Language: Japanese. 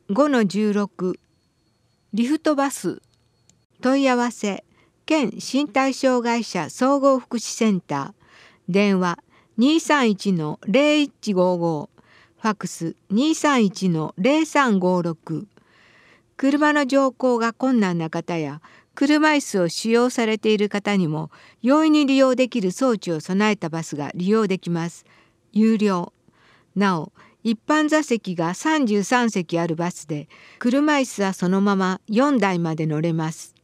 5-16リフトバス問い合わせ県身体障害者総合福祉センター電話231-0155ファックス231-0356車の乗降が困難な方や車椅子を使用されている方にも容易に利用できる装置を備えたバスが利用できます。有料。なお、一般座席が33席あるバスで、車椅子はそのまま4台まで乗れます。